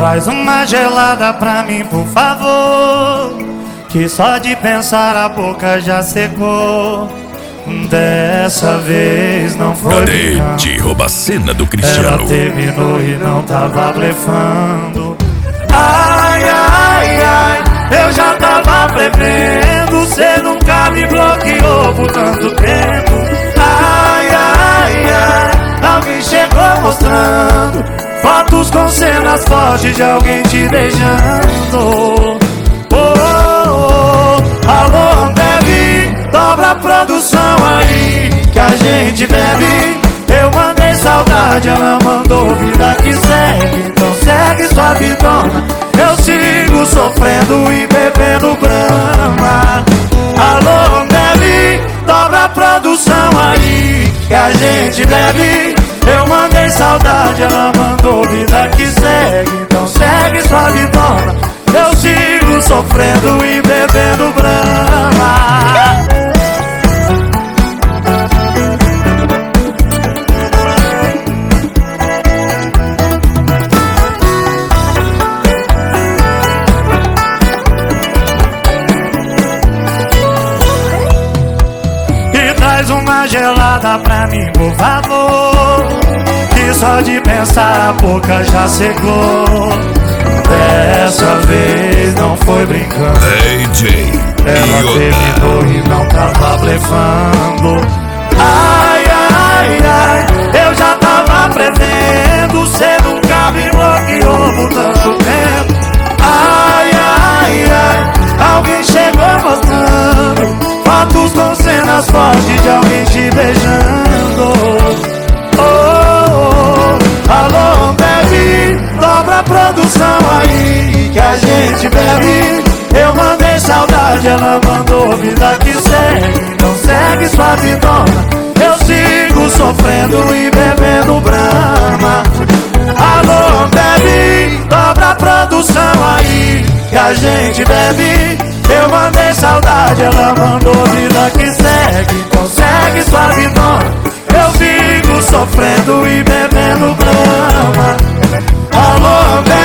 Traz uma gelada pra mim, por favor, que só de pensar a boca já secou. Dessa vez não foi Cadete, rouba a cena do Cristiano. Ela terminou e não tava blefando. Ai, ai, ai, eu já tava prevendo. Cê nunca me bloqueou por tanto tempo. Ai, ai, ai, alguém chegou mostrando fotos com cenas fortes de alguém te beijando. Oh, oh, oh. Alô, Ambev, dobra a produção aí que a gente bebe. Eu mandei saudade, ela mandou vida que segue. Então segue sua vidona, eu sigo sofrendo e bebendo Brahma. Alô, Ambev, dobra a produção aí que a gente bebe. Eu mandei saudade, ela mandou vida que segue. Então segue sua vidona, eu sigo sofrendo e bebendo Brahma. E traz uma gelada pra mim, por favor, que só de pensar a boca já secou. Dessa vez não foi brincando. AJ Ela terminou e não tava blefando. Ai, ai, ai, eu já tava prevendo. Cê nunca me bloqueou por tanto tempo. Ai, ai, ai, alguém chegou mostrando fotos com cenas fortes de alguém te beijando. Oh, oh, oh. Alô, Ambev, dobra a produção aí que a gente bebe. Eu mandei saudade, ela mandou vida que segue. Então segue sua vidona, eu sigo sofrendo e bebendo Brahma. Alô, Ambev, dobra a produção aí que a gente bebe. Eu mandei saudade, ela mandou vida que segue. Então segue sua vidona, eu sigo sofrendo e bebendo Brahma. Alô, Ambev,